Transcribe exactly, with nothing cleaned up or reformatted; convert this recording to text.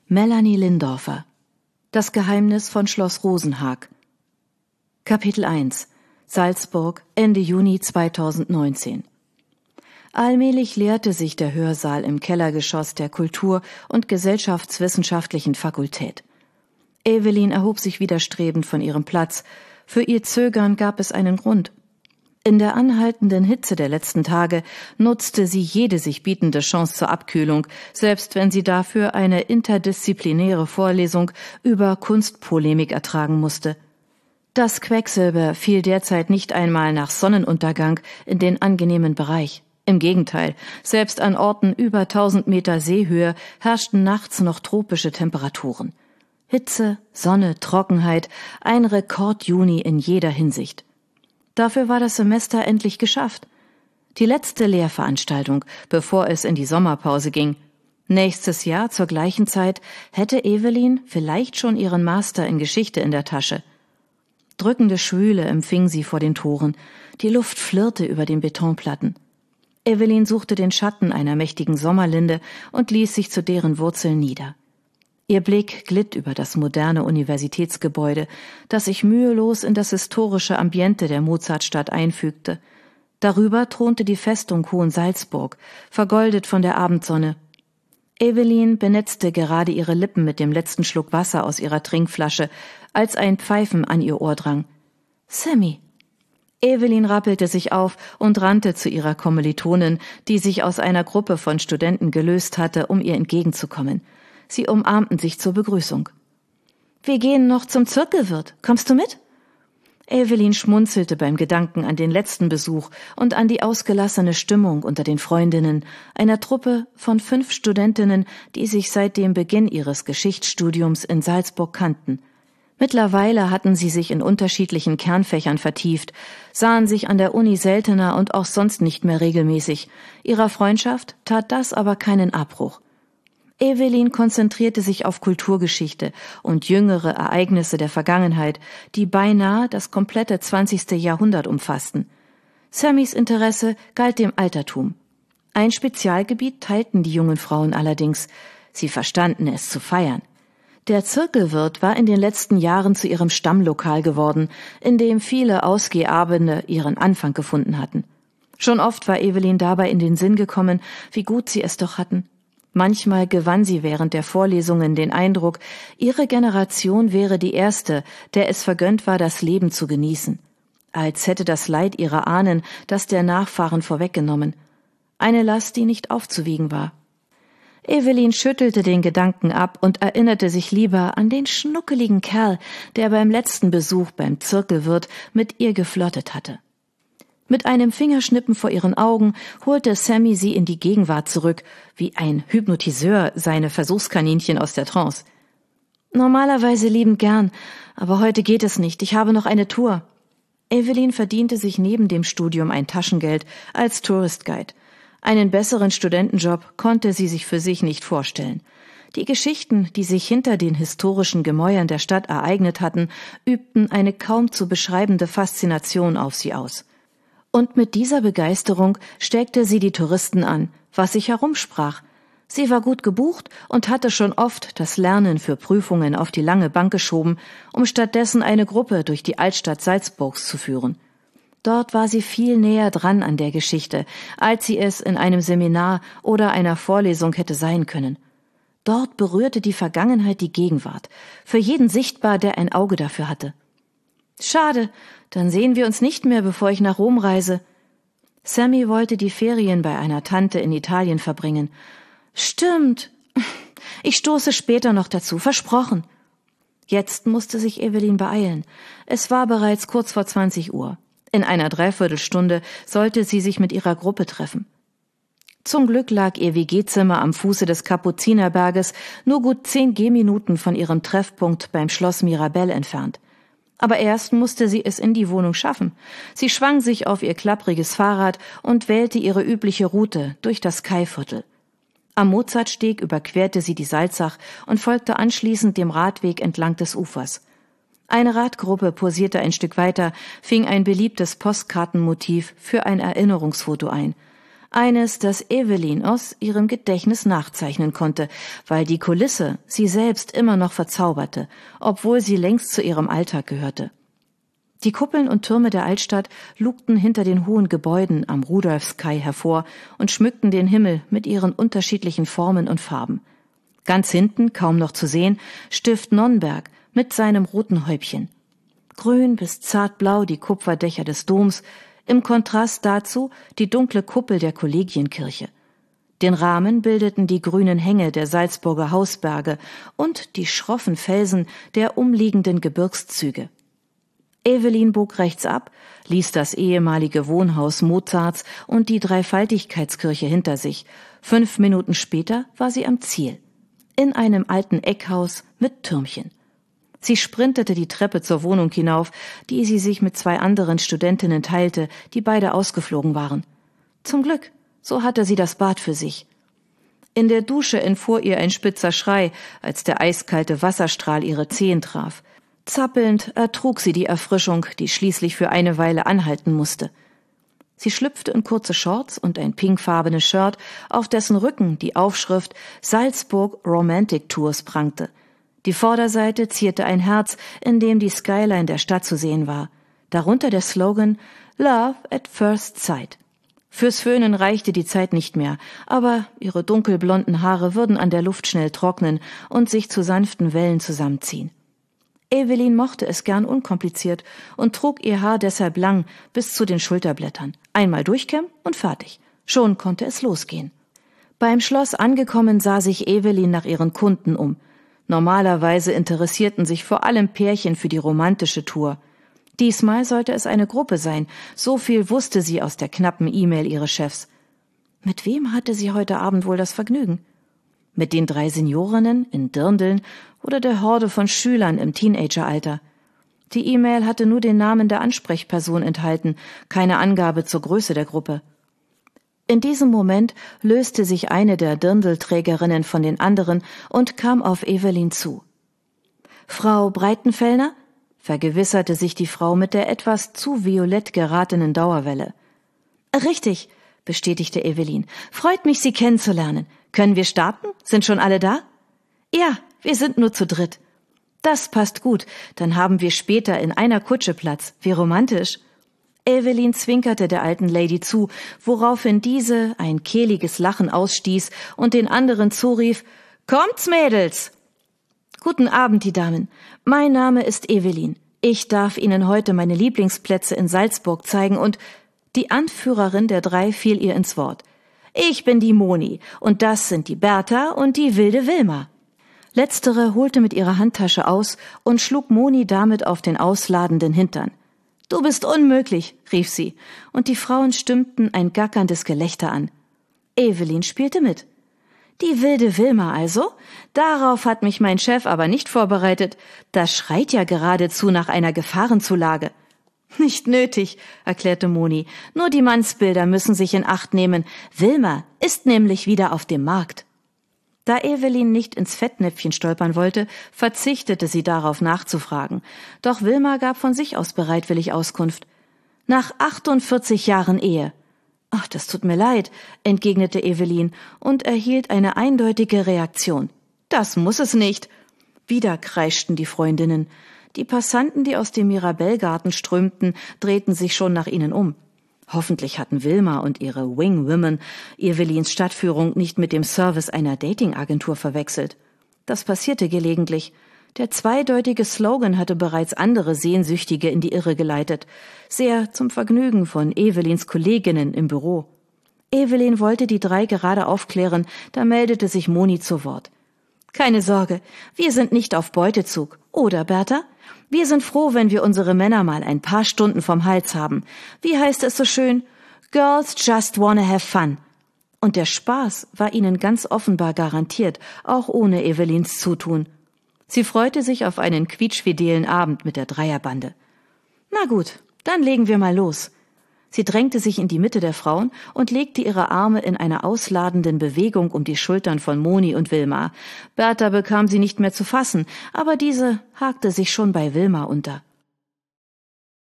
Melanie Lindorfer. Das Geheimnis von Schloss Rosenhag. Kapitel eins. Salzburg, Ende Juni zweitausendneunzehn. Allmählich leerte sich der Hörsaal im Kellergeschoss der Kultur- und Gesellschaftswissenschaftlichen Fakultät. Evelyn erhob sich widerstrebend von ihrem Platz. Für ihr Zögern gab es einen Grund. In der anhaltenden Hitze der letzten Tage nutzte sie jede sich bietende Chance zur Abkühlung, selbst wenn sie dafür eine interdisziplinäre Vorlesung über Kunstpolemik ertragen musste. Das Quecksilber fiel derzeit nicht einmal nach Sonnenuntergang in den angenehmen Bereich. Im Gegenteil, selbst an Orten über tausend Meter Seehöhe herrschten nachts noch tropische Temperaturen. Hitze, Sonne, Trockenheit, ein Rekord-Juni in jeder Hinsicht. Dafür war das Semester endlich geschafft. Die letzte Lehrveranstaltung, bevor es in die Sommerpause ging. Nächstes Jahr zur gleichen Zeit hätte Evelyn vielleicht schon ihren Master in Geschichte in der Tasche. Drückende Schwüle empfing sie vor den Toren. Die Luft flirrte über den Betonplatten. Evelyn suchte den Schatten einer mächtigen Sommerlinde und ließ sich zu deren Wurzeln nieder. Ihr Blick glitt über das moderne Universitätsgebäude, das sich mühelos in das historische Ambiente der Mozartstadt einfügte. Darüber thronte die Festung Hohensalzburg, vergoldet von der Abendsonne. Evelyn benetzte gerade ihre Lippen mit dem letzten Schluck Wasser aus ihrer Trinkflasche, als ein Pfeifen an ihr Ohr drang. »Sammy!« Evelyn rappelte sich auf und rannte zu ihrer Kommilitonin, die sich aus einer Gruppe von Studenten gelöst hatte, um ihr entgegenzukommen. Sie umarmten sich zur Begrüßung. »Wir gehen noch zum Zirkelwirt. Kommst du mit?« Evelyn schmunzelte beim Gedanken an den letzten Besuch und an die ausgelassene Stimmung unter den Freundinnen, einer Truppe von fünf Studentinnen, die sich seit dem Beginn ihres Geschichtsstudiums in Salzburg kannten. Mittlerweile hatten sie sich in unterschiedlichen Kernfächern vertieft, sahen sich an der Uni seltener und auch sonst nicht mehr regelmäßig. Ihrer Freundschaft tat das aber keinen Abbruch. Evelyn konzentrierte sich auf Kulturgeschichte und jüngere Ereignisse der Vergangenheit, die beinahe das komplette zwanzigste Jahrhundert umfassten. Sammys Interesse galt dem Altertum. Ein Spezialgebiet teilten die jungen Frauen allerdings. Sie verstanden es zu feiern. Der Zirkelwirt war in den letzten Jahren zu ihrem Stammlokal geworden, in dem viele Ausgehabende ihren Anfang gefunden hatten. Schon oft war Evelyn dabei in den Sinn gekommen, wie gut sie es doch hatten. Manchmal gewann sie während der Vorlesungen den Eindruck, ihre Generation wäre die erste, der es vergönnt war, das Leben zu genießen. Als hätte das Leid ihrer Ahnen das der Nachfahren vorweggenommen. Eine Last, die nicht aufzuwiegen war. Evelyn schüttelte den Gedanken ab und erinnerte sich lieber an den schnuckeligen Kerl, der beim letzten Besuch beim Zirkelwirt mit ihr geflirtet hatte. Mit einem Fingerschnippen vor ihren Augen holte Sammy sie in die Gegenwart zurück, wie ein Hypnotiseur seine Versuchskaninchen aus der Trance. »Normalerweise liebend gern, aber heute geht es nicht, ich habe noch eine Tour.« Evelyn verdiente sich neben dem Studium ein Taschengeld als Tourist Guide. Einen besseren Studentenjob konnte sie sich für sich nicht vorstellen. Die Geschichten, die sich hinter den historischen Gemäuern der Stadt ereignet hatten, übten eine kaum zu beschreibende Faszination auf sie aus. Und mit dieser Begeisterung steckte sie die Touristen an, was sich herumsprach. Sie war gut gebucht und hatte schon oft das Lernen für Prüfungen auf die lange Bank geschoben, um stattdessen eine Gruppe durch die Altstadt Salzburgs zu führen. Dort war sie viel näher dran an der Geschichte, als sie es in einem Seminar oder einer Vorlesung hätte sein können. Dort berührte die Vergangenheit die Gegenwart, für jeden sichtbar, der ein Auge dafür hatte. »Schade, dann sehen wir uns nicht mehr, bevor ich nach Rom reise.« Sammy wollte die Ferien bei einer Tante in Italien verbringen. »Stimmt. Ich stoße später noch dazu, versprochen.« Jetzt musste sich Evelyn beeilen. Es war bereits kurz vor zwanzig Uhr. In einer Dreiviertelstunde sollte sie sich mit ihrer Gruppe treffen. Zum Glück lag ihr W G-Zimmer am Fuße des Kapuzinerberges nur gut zehn Gehminuten von ihrem Treffpunkt beim Schloss Mirabell entfernt. Aber erst musste sie es in die Wohnung schaffen. Sie schwang sich auf ihr klappriges Fahrrad und wählte ihre übliche Route durch das Kaiviertel. Am Mozartsteg überquerte sie die Salzach und folgte anschließend dem Radweg entlang des Ufers. Eine Radgruppe posierte ein Stück weiter, fing ein beliebtes Postkartenmotiv für ein Erinnerungsfoto ein. Eines, das Evelyn aus ihrem Gedächtnis nachzeichnen konnte, weil die Kulisse sie selbst immer noch verzauberte, obwohl sie längst zu ihrem Alltag gehörte. Die Kuppeln und Türme der Altstadt lugten hinter den hohen Gebäuden am Rudolfskai hervor und schmückten den Himmel mit ihren unterschiedlichen Formen und Farben. Ganz hinten, kaum noch zu sehen, Stift Nonnberg mit seinem roten Häubchen. Grün bis zartblau die Kupferdächer des Doms, im Kontrast dazu die dunkle Kuppel der Kollegienkirche. Den Rahmen bildeten die grünen Hänge der Salzburger Hausberge und die schroffen Felsen der umliegenden Gebirgszüge. Evelyn bog rechts ab, ließ das ehemalige Wohnhaus Mozarts und die Dreifaltigkeitskirche hinter sich. Fünf Minuten später war sie am Ziel, in einem alten Eckhaus mit Türmchen. Sie sprintete die Treppe zur Wohnung hinauf, die sie sich mit zwei anderen Studentinnen teilte, die beide ausgeflogen waren. Zum Glück, so hatte sie das Bad für sich. In der Dusche entfuhr ihr ein spitzer Schrei, als der eiskalte Wasserstrahl ihre Zehen traf. Zappelnd ertrug sie die Erfrischung, die schließlich für eine Weile anhalten musste. Sie schlüpfte in kurze Shorts und ein pinkfarbenes Shirt, auf dessen Rücken die Aufschrift Salzburg Romantic Tours prangte. Die Vorderseite zierte ein Herz, in dem die Skyline der Stadt zu sehen war. Darunter der Slogan Love at First Sight. Fürs Föhnen reichte die Zeit nicht mehr, aber ihre dunkelblonden Haare würden an der Luft schnell trocknen und sich zu sanften Wellen zusammenziehen. Evelyn mochte es gern unkompliziert und trug ihr Haar deshalb lang bis zu den Schulterblättern. Einmal durchkämmen und fertig. Schon konnte es losgehen. Beim Schloss angekommen sah sich Evelyn nach ihren Kunden um. Normalerweise interessierten sich vor allem Pärchen für die romantische Tour. Diesmal sollte es eine Gruppe sein, so viel wusste sie aus der knappen E-Mail ihres Chefs. Mit wem hatte sie heute Abend wohl das Vergnügen? Mit den drei Seniorinnen in Dirndeln oder der Horde von Schülern im Teenageralter? Die E-Mail hatte nur den Namen der Ansprechperson enthalten, keine Angabe zur Größe der Gruppe. In diesem Moment löste sich eine der Dirndlträgerinnen von den anderen und kam auf Evelyn zu. »Frau Breitenfellner?« vergewisserte sich die Frau mit der etwas zu violett geratenen Dauerwelle. »Richtig«, bestätigte Evelyn. »Freut mich, Sie kennenzulernen. Können wir starten? Sind schon alle da?« »Ja, wir sind nur zu dritt.« »Das passt gut, dann haben wir später in einer Kutsche Platz. Wie romantisch.« Evelyn zwinkerte der alten Lady zu, woraufhin diese ein kehliges Lachen ausstieß und den anderen zurief, »Kommt's, Mädels!« »Guten Abend, die Damen. Mein Name ist Evelyn. Ich darf Ihnen heute meine Lieblingsplätze in Salzburg zeigen und…« Die Anführerin der drei fiel ihr ins Wort. »Ich bin die Moni und das sind die Bertha und die wilde Wilma.« Letztere holte mit ihrer Handtasche aus und schlug Moni damit auf den ausladenden Hintern. »Du bist unmöglich«, rief sie, und die Frauen stimmten ein gackerndes Gelächter an. Evelyn spielte mit. »Die wilde Wilma also? Darauf hat mich mein Chef aber nicht vorbereitet. Das schreit ja geradezu nach einer Gefahrenzulage.« »Nicht nötig«, erklärte Moni, »nur die Mannsbilder müssen sich in Acht nehmen. Wilma ist nämlich wieder auf dem Markt.« Da Evelyn nicht ins Fettnäpfchen stolpern wollte, verzichtete sie darauf nachzufragen. Doch Wilma gab von sich aus bereitwillig Auskunft. »Nach achtundvierzig Jahren Ehe.« »Ach, das tut mir leid«, entgegnete Evelyn und erhielt eine eindeutige Reaktion. »Das muss es nicht.« Wieder kreischten die Freundinnen. Die Passanten, die aus dem Mirabellgarten strömten, drehten sich schon nach ihnen um. Hoffentlich hatten Wilma und ihre Wing-Women Evelyns Stadtführung nicht mit dem Service einer Datingagentur verwechselt. Das passierte gelegentlich. Der zweideutige Slogan hatte bereits andere Sehnsüchtige in die Irre geleitet, sehr zum Vergnügen von Evelyns Kolleginnen im Büro. Evelyn wollte die drei gerade aufklären, da meldete sich Moni zu Wort. »Keine Sorge, wir sind nicht auf Beutezug, oder, Bertha? Wir sind froh, wenn wir unsere Männer mal ein paar Stunden vom Hals haben. Wie heißt es so schön? Girls just wanna have fun.« Und der Spaß war ihnen ganz offenbar garantiert, auch ohne Evelyns Zutun. Sie freute sich auf einen quietschfidelen Abend mit der Dreierbande. »Na gut, dann legen wir mal los.« Sie drängte sich in die Mitte der Frauen und legte ihre Arme in einer ausladenden Bewegung um die Schultern von Moni und Wilma. Bertha bekam sie nicht mehr zu fassen, aber diese hakte sich schon bei Wilma unter.